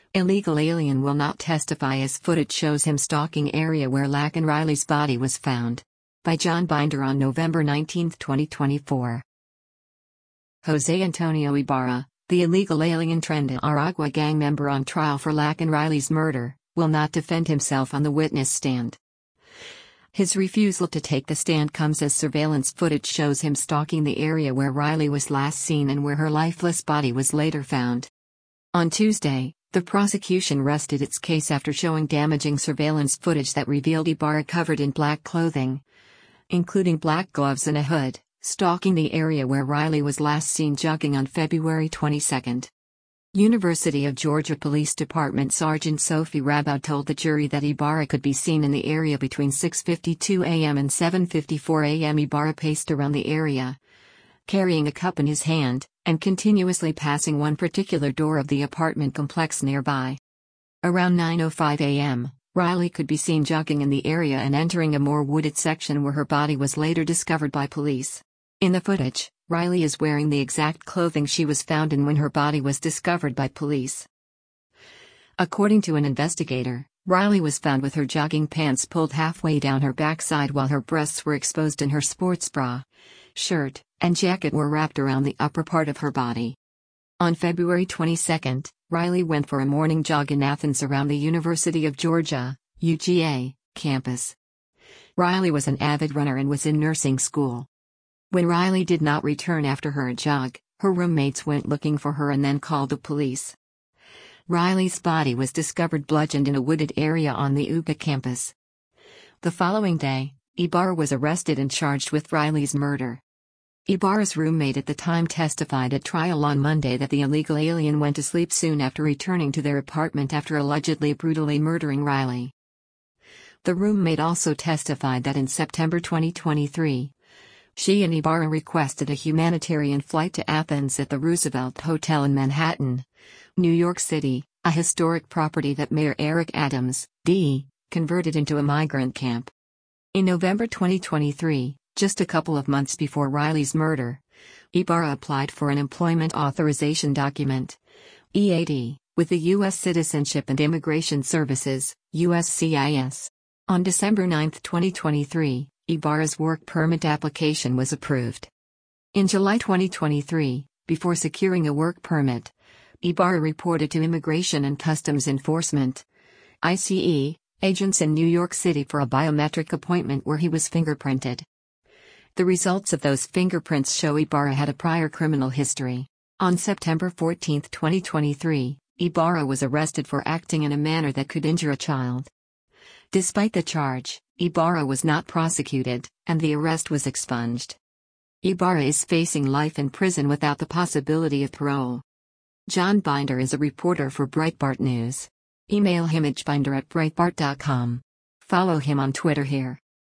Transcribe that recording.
Illegal Alien will not testify as footage shows him stalking area where Laken Riley's body was found. By John Binder on November 19, 2024. Jose Antonio Ibarra, the illegal alien Tren de Aragua gang member on trial for Laken Riley's murder, will not defend himself on the witness stand. His refusal to take the stand comes as surveillance footage shows him stalking the area where Riley was last seen and where her lifeless body was later found. On Tuesday, the prosecution rested its case after showing damaging surveillance footage that revealed Ibarra covered in black clothing, including black gloves and a hood, stalking the area where Riley was last seen jogging on February 22. University of Georgia Police Department Sergeant Sophie Rabaud told the jury that Ibarra could be seen in the area between 6:52 a.m. and 7:54 a.m. Ibarra paced around the area, carrying a cup in his hand, and continuously passing one particular door of the apartment complex nearby. Around 9:05 a.m., Riley could be seen jogging in the area and entering a more wooded section where her body was later discovered by police. In the footage, Riley is wearing the exact clothing she was found in when her body was discovered by police. According to an investigator, Riley was found with her jogging pants pulled halfway down her backside while her breasts were exposed and her sports bra, shirt, and jacket were wrapped around the upper part of her body. On February 22, Riley went for a morning jog in Athens around the University of Georgia, UGA, campus. Riley was an avid runner and was in nursing school. When Riley did not return after her jog, her roommates went looking for her and then called the police. Riley's body was discovered bludgeoned in a wooded area on the UGA campus. The following day, Ibarra was arrested and charged with Riley's murder. Ibarra's roommate at the time testified at trial on Monday that the illegal alien went to sleep soon after returning to their apartment after allegedly brutally murdering Riley. The roommate also testified that in September 2023, she and Ibarra requested a humanitarian flight to Athens at the Roosevelt Hotel in Manhattan, New York City, a historic property that Mayor Eric Adams, D., converted into a migrant camp. In November 2023, just a couple of months before Riley's murder, Ibarra applied for an Employment Authorization Document, EAD, with the U.S. Citizenship and Immigration Services, USCIS. On December 9, 2023, Ibarra's work permit application was approved. In July 2023, before securing a work permit, Ibarra reported to Immigration and Customs Enforcement, ICE, agents in New York City for a biometric appointment where he was fingerprinted. The results of those fingerprints show Ibarra had a prior criminal history. On September 14, 2023, Ibarra was arrested for acting in a manner that could injure a child. Despite the charge, Ibarra was not prosecuted, and the arrest was expunged. Ibarra is facing life in prison without the possibility of parole. John Binder is a reporter for Breitbart News. Email him at binder@breitbart.com. Follow him on Twitter here.